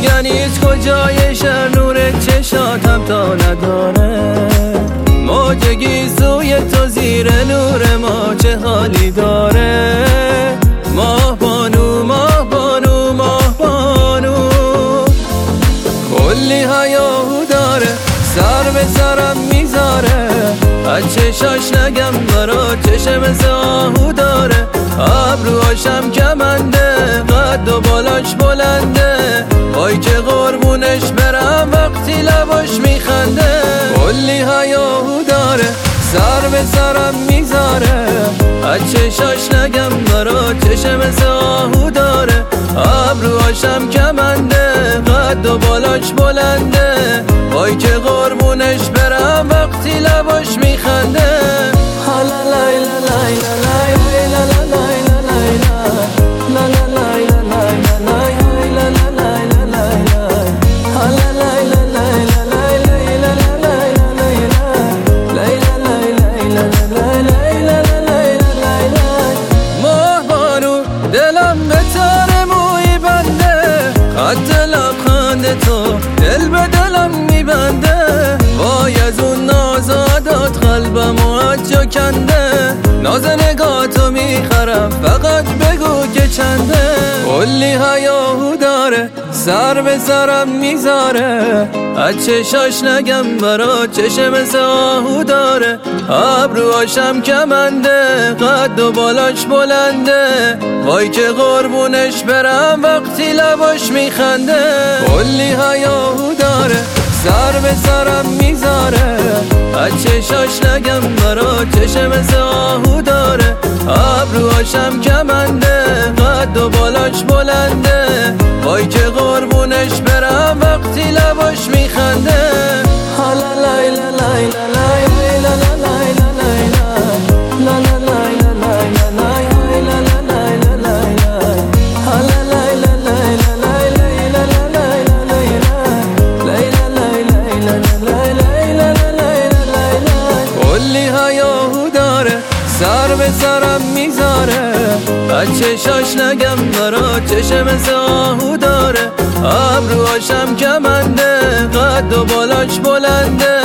میگن هیچ کجای شهر نور چشاتم تا نداره. موج گیسوی تو زیر نور ما چه حالی داره. ماه بانو ماه بانو ماه بانو کلی هیاهو داره، سر به سرم میذاره. از چشاش نگم برا چشم مثل آهو داره. ابروهاشم کمنده، قد و بالاش بلنده. وای که قربونش برم وقتی لباش میخنده. کلی هیاهو داره، سر به سرم میذاره. از چشاش نگم برا چشم مثل آهو داره. ابروهاشم کمنده، قد و بالاش بلنده. وای که قربونش برم وقتی لباش میخنده. حالا لیلا لیلا لیلا لیلا خط لبخند تو دل به دلم میبنده. وای از اون نازادات قلبم و از جا کنده. ناز نگاهتو میخرم فقط بگو که چنده. کلی هیاهو داره، سر به سرم میذاره. از چشاش نگم برا چشم مثل آهو داره. ابروهاشم کمنده، قد و بالاش بلنده. وای که قربونش برم وقتی لباش میخنده. کلی هیاهو داره، سر به سرم میذاره. از چشاش نگم برا چشم مثل آهو داره. ابروهاشم کمنده، قد و بالاش بلنده. وای که قربونش برم وقتی لباش میخنده. حالا لیلا لیلا لیلا لیلا سر به سرم میذاره. از چشاش نگم برا چشم مثل آهو داره. ابروهاشم کمنده، قد و بالاش بلنده.